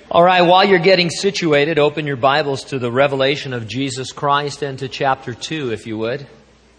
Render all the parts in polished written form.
All right, while you're getting situated, open your Bibles to the revelation of Jesus Christ and to chapter 2, if you would.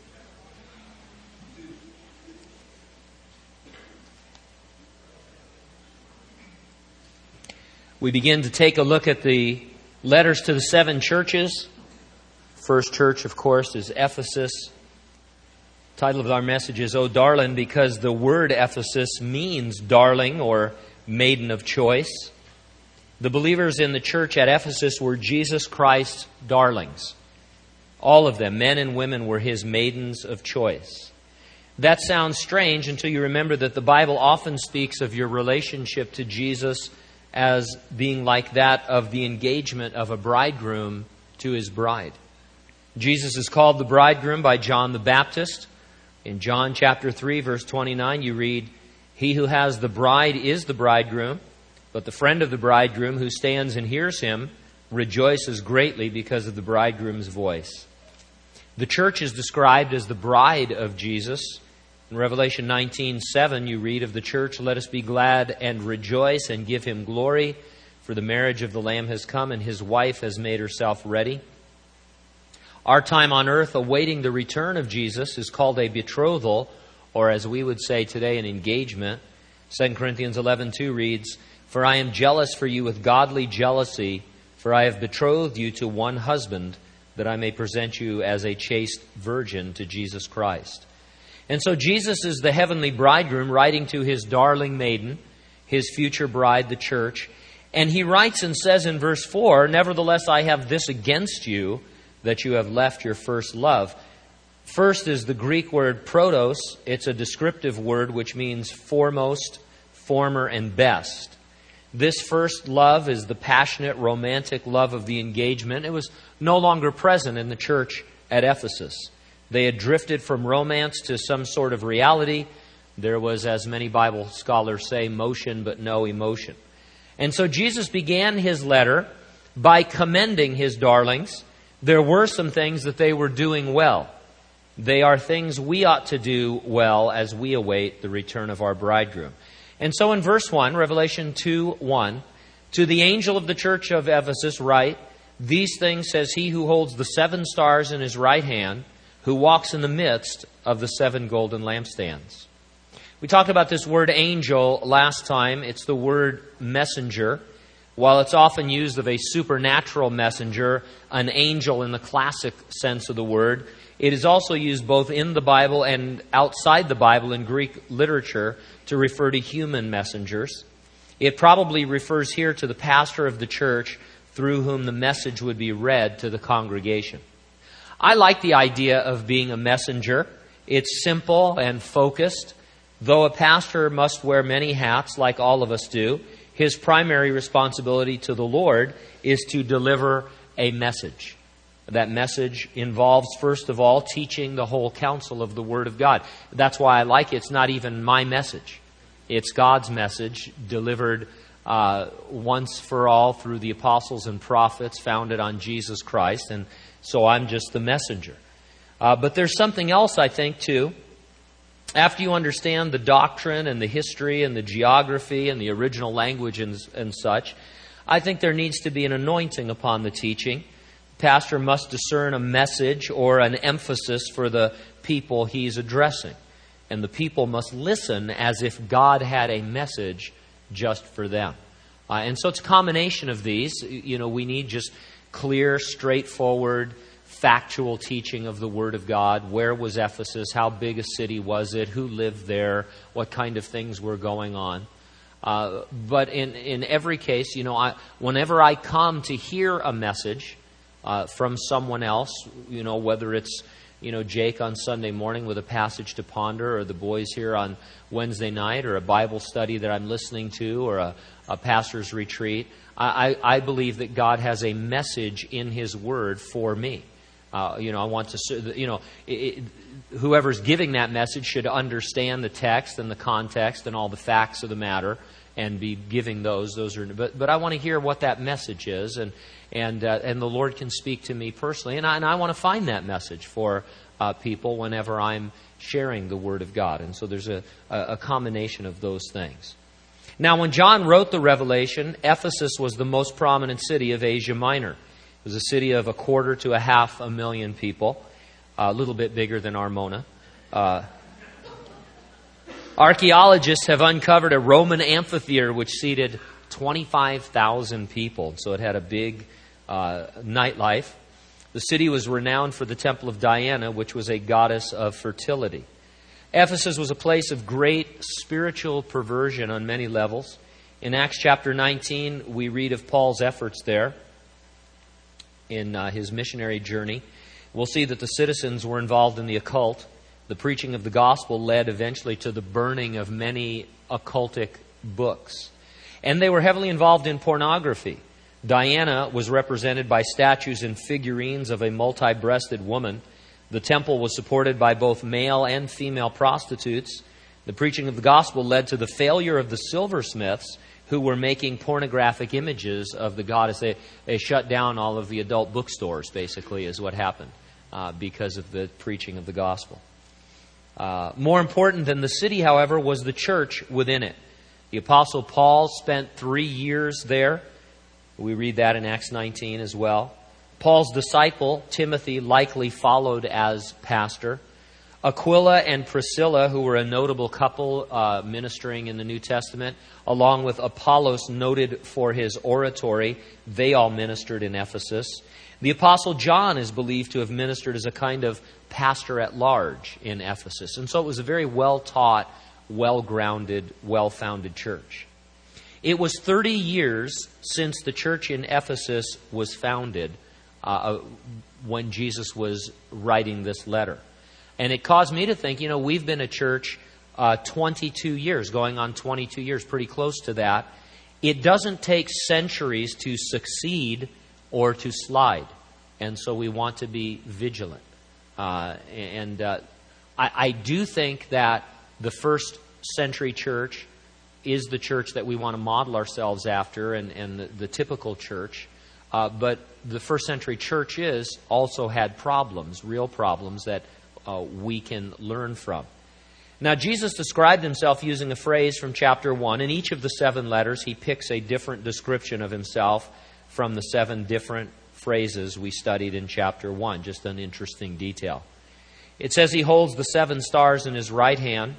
We begin to take a look at the letters to the 7 churches. First church, of course, is Ephesus. The title of our message is, "O Darling," because the word Ephesus means darling or maiden of choice. The believers in the church at Ephesus were Jesus Christ's darlings. All of them, men and women, were His maidens of choice. That sounds strange until you remember that the Bible often speaks of your relationship to Jesus as being like that of the engagement of a bridegroom to his bride. Jesus is called the bridegroom by John the Baptist. In John chapter 3, verse 29, you read, "He who has the bride is the bridegroom. But the friend of the bridegroom who stands and hears him rejoices greatly because of the bridegroom's voice." The church is described as the bride of Jesus. In Revelation 19:7, you read of the church, "Let us be glad and rejoice and give Him glory, for the marriage of the Lamb has come and His wife has made herself ready." Our time on earth awaiting the return of Jesus is called a betrothal, or as we would say today, an engagement. 2 Corinthians 11:2 reads, "For I am jealous for you with godly jealousy, for I have betrothed you to one husband, that I may present you as a chaste virgin to Jesus Christ." And so Jesus is the heavenly bridegroom writing to His darling maiden, His future bride, the church. And He writes and says in verse 4, "Nevertheless, I have this against you, that you have left your first love." First is the Greek word protos. It's a descriptive word which means foremost, former, and best. This first love is the passionate, romantic love of the engagement. It was no longer present in the church at Ephesus. They had drifted from romance to some sort of reality. There was, as many Bible scholars say, motion but no emotion. And so Jesus began His letter by commending His darlings. There were some things that they were doing well. They are things we ought to do well as we await the return of our bridegroom. And so in verse 1, Revelation 2:1, "To the angel of the church of Ephesus write, These things says He who holds the 7 stars in His right hand, who walks in the midst of the 7 golden lampstands." We talked about this word angel last time. It's the word messenger. While it's often used of a supernatural messenger, an angel in the classic sense of the word, it is also used both in the Bible and outside the Bible in Greek literature to refer to human messengers. It probably refers here to the pastor of the church through whom the message would be read to the congregation. I like the idea of being a messenger. It's simple and focused. Though a pastor must wear many hats like all of us do, his primary responsibility to the Lord is to deliver a message. That message involves, first of all, teaching the whole counsel of the Word of God. That's why I like it. It's not even my message. It's God's message delivered once for all through the apostles and prophets, founded on Jesus Christ. And so I'm just the messenger. But there's something else, I think, too. After you understand the doctrine and the history and the geography and the original language and such, I think there needs to be an anointing upon the teaching. The pastor must discern a message or an emphasis for the people he's addressing. And the people must listen as if God had a message just for them. And so it's a combination of these. We need just clear, straightforward, factual teaching of the Word of God. Where was Ephesus? How big a city was it? Who lived there? What kind of things were going on? But in every case, whenever I come to hear a message from someone else, whether it's Jake on Sunday morning with a passage to ponder, or the boys here on Wednesday night, or a Bible study that I'm listening to, or a pastor's retreat, I believe that God has a message in His Word for me. I want to, whoever's giving that message should understand the text and the context and all the facts of the matter and be giving those. But I want to hear what that message is, and the Lord can speak to me personally, and I want to find that message for people whenever I'm sharing the Word of God. And so there's a combination of those things. Now, when John wrote the Revelation, Ephesus was the most prominent city of Asia Minor. It was a city of 250,000 to 500,000 people, a little bit bigger than Armona. Archaeologists have uncovered a Roman amphitheater which seated 25,000 people, so it had a big nightlife. The city was renowned for the temple of Diana, which was a goddess of fertility. Ephesus was a place of great spiritual perversion on many levels. In Acts chapter 19, we read of Paul's efforts there in his missionary journey. We'll see that the citizens were involved in the occult. The preaching of the gospel led eventually to the burning of many occultic books. And they were heavily involved in pornography. Diana was represented by statues and figurines of a multi-breasted woman. The temple was supported by both male and female prostitutes. The preaching of the gospel led to the failure of the silversmiths who were making pornographic images of the goddess. They shut down all of the adult bookstores, basically, is what happened because of the preaching of the gospel. More important than the city, however, was the church within it. The Apostle Paul spent 3 years there. We read that in Acts 19 as well. Paul's disciple, Timothy, likely followed as pastor. Aquila and Priscilla, who were a notable couple ministering in the New Testament, along with Apollos, noted for his oratory, they all ministered in Ephesus. The Apostle John is believed to have ministered as a kind of pastor at large in Ephesus. And so it was a very well-taught, well-grounded, well-founded church. It was 30 years since the church in Ephesus was founded when Jesus was writing this letter. And it caused me to think, we've been a church 22 years, going on 22 years, pretty close to that. It doesn't take centuries to succeed or to slide. And so we want to be vigilant. I do think that the first century church is the church that we want to model ourselves after and the typical church. But the first century churches also had problems, real problems that we can learn from. Now, Jesus described himself using a phrase from chapter 1. In each of the 7 letters, he picks a different description of himself from the 7 different phrases we studied in chapter 1. Just an interesting detail. It says he holds the 7 stars in his right hand.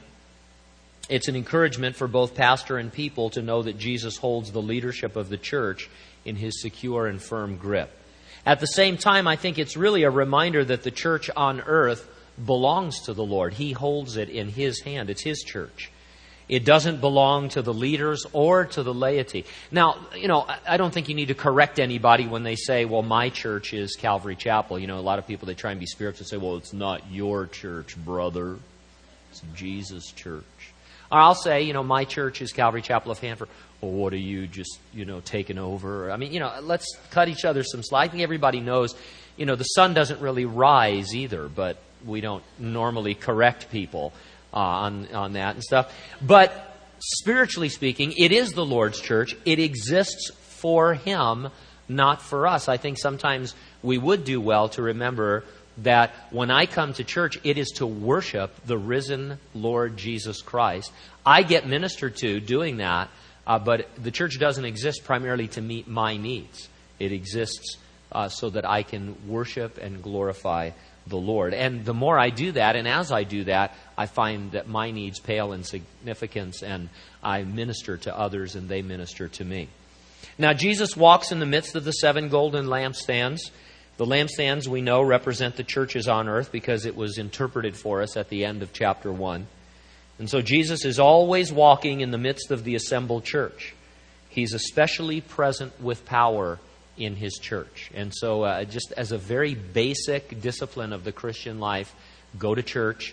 It's an encouragement for both pastor and people to know that Jesus holds the leadership of the church in his secure and firm grip. At the same time, I think it's really a reminder that the church on earth belongs to the Lord. He holds it in his hand. It's his church. It doesn't belong to the leaders or to the laity. Now, I don't think you need to correct anybody when they say, well, my church is Calvary Chapel. A lot of people, they try and be spiritual and say, well, it's not your church, brother. It's Jesus' church. Or I'll say, my church is Calvary Chapel of Hanford. Well, what are you just, taking over? I mean, let's cut each other some slack. I think everybody knows, the sun doesn't really rise either, but we don't normally correct people on that and stuff. But spiritually speaking, it is the Lord's church. It exists for him, not for us. I think sometimes we would do well to remember that when I come to church, it is to worship the risen Lord Jesus Christ. I get ministered to doing that, but the church doesn't exist primarily to meet my needs. It exists so that I can worship and glorify the Lord. And the more I do that, and as I do that, I find that my needs pale in significance, and I minister to others and they minister to me. Now, Jesus walks in the midst of the 7 golden lampstands. The lampstands, we know, represent the churches on earth because it was interpreted for us at the end of chapter 1. And so Jesus is always walking in the midst of the assembled church. He's especially present with power in his church. And so just as a very basic discipline of the Christian life, go to church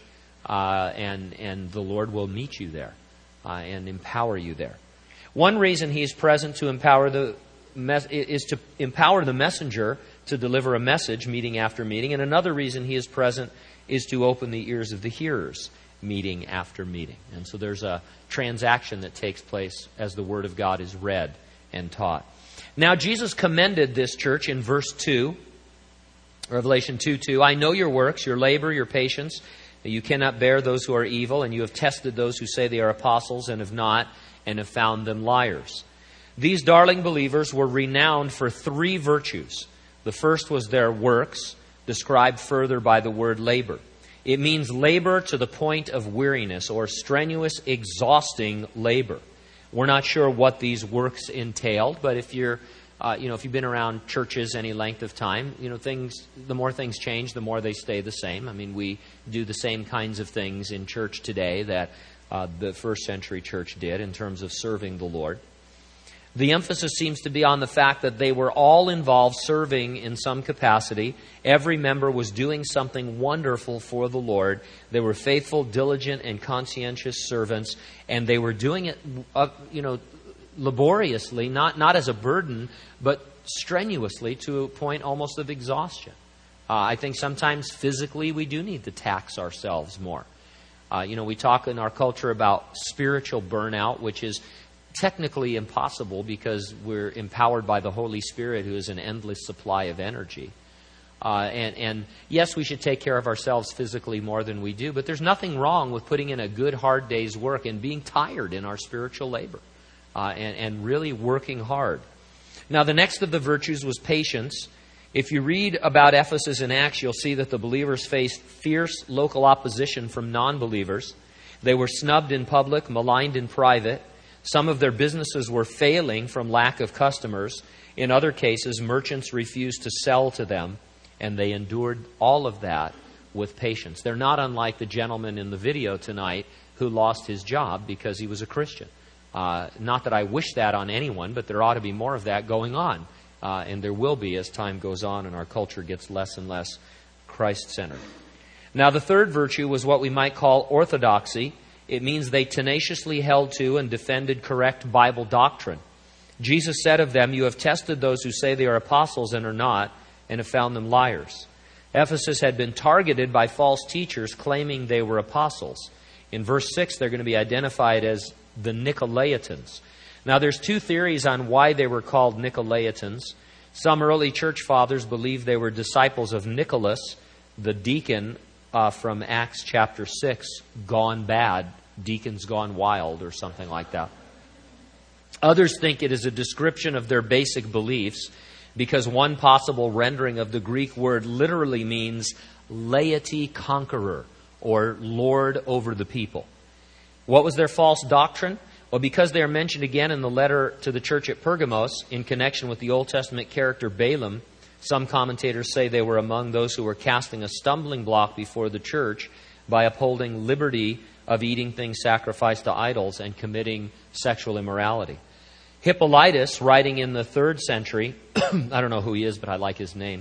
and the Lord will meet you there and empower you there. One reason he's present to empower is to empower the messenger to deliver a message meeting after meeting. And another reason he is present is to open the ears of the hearers meeting after meeting. And so there's a transaction that takes place as the Word of God is read and taught. Now, Jesus commended this church in verse 2, Revelation 2:2. I know your works, your labor, your patience. You cannot bear those who are evil, and you have tested those who say they are apostles and have not, and have found them liars. These darling believers were renowned for 3 virtues. The first was their works, described further by the word labor. It means labor to the point of weariness, or strenuous, exhausting labor. We're not sure what these works entailed, but if you've been around churches any length of time, the more things change, the more they stay the same. I mean, we do the same kinds of things in church today that the first century church did in terms of serving the Lord. The emphasis seems to be on the fact that they were all involved serving in some capacity. Every member was doing something wonderful for the Lord. They were faithful, diligent, and conscientious servants, and they were doing it, laboriously, not as a burden, but strenuously to a point almost of exhaustion. I think sometimes physically we do need to tax ourselves more. We talk in our culture about spiritual burnout, which is technically impossible because we're empowered by the Holy Spirit, who is an endless supply of energy. And yes, we should take care of ourselves physically more than we do, but there's nothing wrong with putting in a good, hard day's work and being tired in our spiritual labor and really working hard. Now, the next of the virtues was patience. If you read about Ephesus in Acts, you'll see that the believers faced fierce local opposition from non-believers. They were snubbed in public, maligned in private. Some of their businesses were failing from lack of customers. In other cases, merchants refused to sell to them, and they endured all of that with patience. They're not unlike the gentleman in the video tonight who lost his job because he was a Christian. Not that I wish that on anyone, but there ought to be more of that going on. And there will be as time goes on and our culture gets less and less Christ-centered. Now, the third virtue was what we might call orthodoxy. It means they tenaciously held to and defended correct Bible doctrine. Jesus said of them, "You have tested those who say they are apostles and are not, and have found them liars." Ephesus had been targeted by false teachers claiming they were apostles. In verse 6, they're going to be identified as the Nicolaitans. Now, there's 2 theories on why they were called Nicolaitans. Some early church fathers believed they were disciples of Nicholas, the deacon from Acts chapter 6, gone bad, deacons gone wild, or something like that. Others think it is a description of their basic beliefs, because one possible rendering of the Greek word literally means laity conqueror, or lord over the people. What was their false doctrine? Well, because they are mentioned again in the letter to the church at Pergamos in connection with the Old Testament character Balaam, some commentators say they were among those who were casting a stumbling block before the church by upholding liberty of eating things sacrificed to idols and committing sexual immorality. Hippolytus, writing in the 3rd century, I don't know who he is, but I like his name,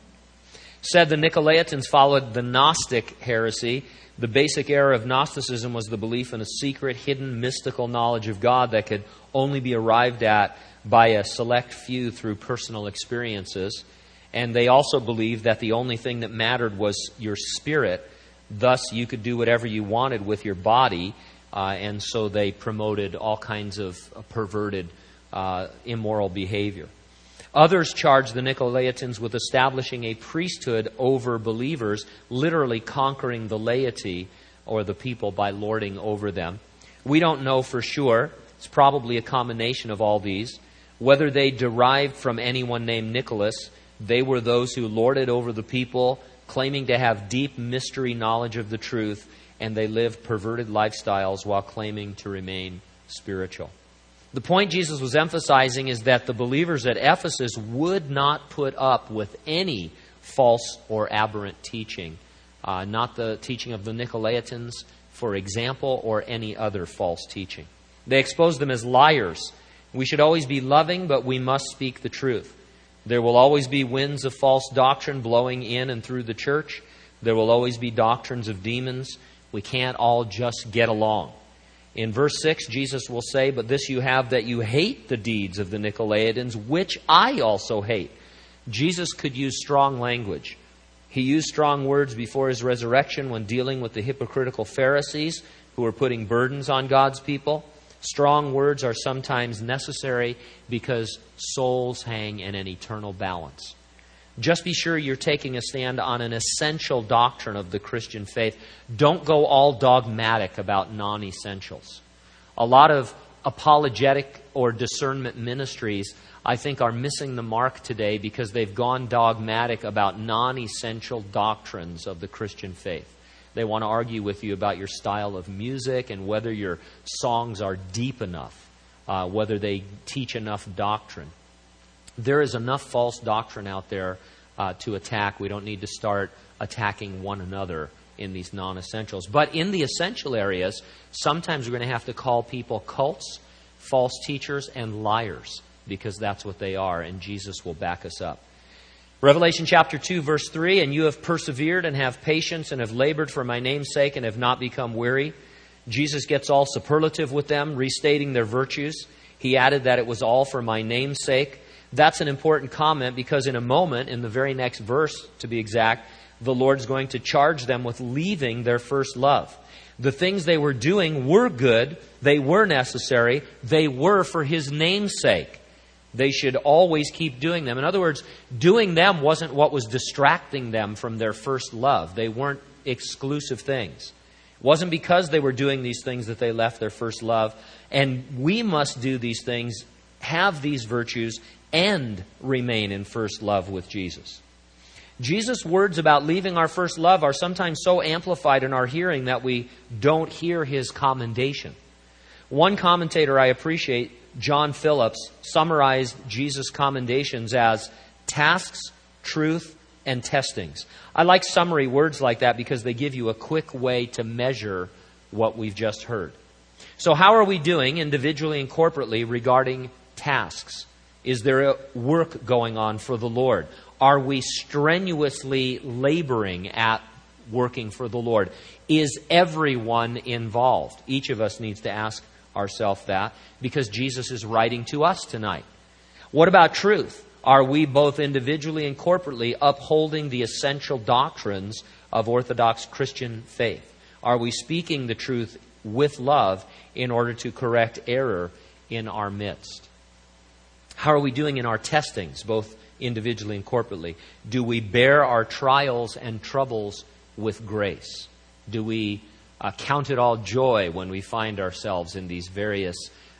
said the Nicolaitans followed the Gnostic heresy. The basic error of Gnosticism was the belief in a secret, hidden, mystical knowledge of God that could only be arrived at by a select few through personal experiences. And they also believed that the only thing that mattered was your spirit. Thus, you could do whatever you wanted with your body. And so they promoted all kinds of perverted, immoral behavior. Others charged the Nicolaitans with establishing a priesthood over believers, literally conquering the laity or the people by lording over them. We don't know for sure. It's probably a combination of all these. Whether they derived from anyone named Nicholas, they were those who lorded over the people, claiming to have deep mystery knowledge of the truth, and they lived perverted lifestyles while claiming to remain spiritual. The point Jesus was emphasizing is that the believers at Ephesus would not put up with any false or aberrant teaching, not the teaching of the Nicolaitans, for example, or any other false teaching. They exposed them as liars. We should always be loving, but we must speak the truth. There will always be winds of false doctrine blowing in and through the church. There will always be doctrines of demons. We can't all just get along. In verse 6, Jesus will say, "But this you have, that you hate the deeds of the Nicolaitans, which I also hate." Jesus could use strong language. He used strong words before his resurrection when dealing with the hypocritical Pharisees who were putting burdens on God's people. Strong words are sometimes necessary because souls hang in an eternal balance. Just be sure you're taking a stand on an essential doctrine of the Christian faith. Don't go all dogmatic about non-essentials. A lot of apologetic or discernment ministries, I think, are missing the mark today because they've gone dogmatic about non-essential doctrines of the Christian faith. They want to argue with you about your style of music and whether your songs are deep enough, whether they teach enough doctrine. There is enough false doctrine out there to attack. We don't need to start attacking one another in these non-essentials. But in the essential areas, sometimes we're going to have to call people cults, false teachers, and liars, because that's what they are, and Jesus will back us up. Revelation chapter 2, verse 3, "And you have persevered and have patience and have labored for my name's sake and have not become weary." Jesus gets all superlative with them, restating their virtues. He added that it was all for my name's sake. That's an important comment because in a moment, in the very next verse to be exact, the Lord's going to charge them with leaving their first love. The things they were doing were good, they were necessary, they were for His name's sake. They should always keep doing them. In other words, doing them wasn't what was distracting them from their first love. They weren't exclusive things. It wasn't because they were doing these things that they left their first love. And we must do these things, have these virtues, and remain in first love with Jesus. Jesus' words about leaving our first love are sometimes so amplified in our hearing that we don't hear His commendation. One commentator I appreciate, John Phillips, summarized Jesus' commendations as tasks, truth, and testings. I like summary words like that because they give you a quick way to measure what we've just heard. So how are we doing individually and corporately regarding tasks? Is there a work going on for the Lord? Are we strenuously laboring at working for the Lord? Is everyone involved? Each of us needs to ask ourselves that because Jesus is writing to us tonight. What about truth? Are we both individually and corporately upholding the essential doctrines of Orthodox Christian faith? Are we speaking the truth with love in order to correct error in our midst? How are we doing in our testings, both individually and corporately? Do we bear our trials and troubles with grace? Do we count it all joy when we find ourselves in these various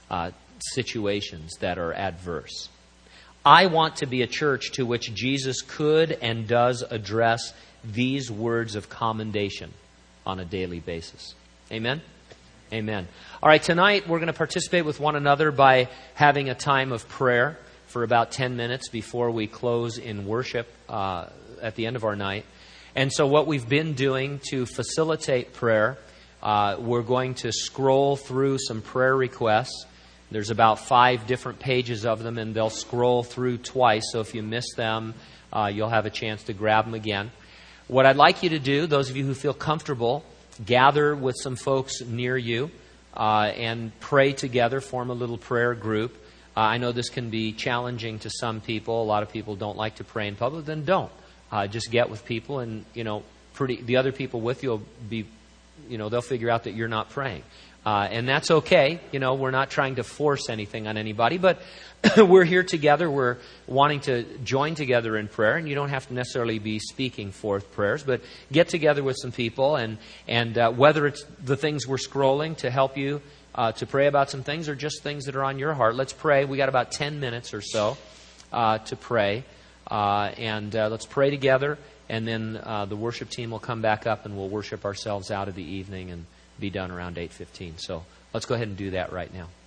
situations that are adverse? I want to be a church to which Jesus could and does address these words of commendation on a daily basis. Amen? Amen. All right, tonight we're going to participate with one another by having a time of prayer for about 10 minutes before we close in worship at the end of our night. And so what we've been doing to facilitate prayer, we're going to scroll through some prayer requests. There's about 5 different pages of them, and they'll scroll through twice. So if you miss them, you'll have a chance to grab them again. What I'd like you to do, those of you who feel comfortable, gather with some folks near you and pray together, form a little prayer group. I know this can be challenging to some people. A lot of people don't like to pray in public. Then don't. Just get with people, and the other people with you will be, they'll figure out that you're not praying. And that's okay. We're not trying to force anything on anybody, but we're here together. We're wanting to join together in prayer, and you don't have to necessarily be speaking forth prayers, but get together with some people, and whether it's the things we're scrolling to help you to pray about some things or just things that are on your heart. Let's pray. We got about 10 minutes or so to pray, and let's pray together, and then the worship team will come back up, and we'll worship ourselves out of the evening and be done around 8:15. So let's go ahead and do that right now.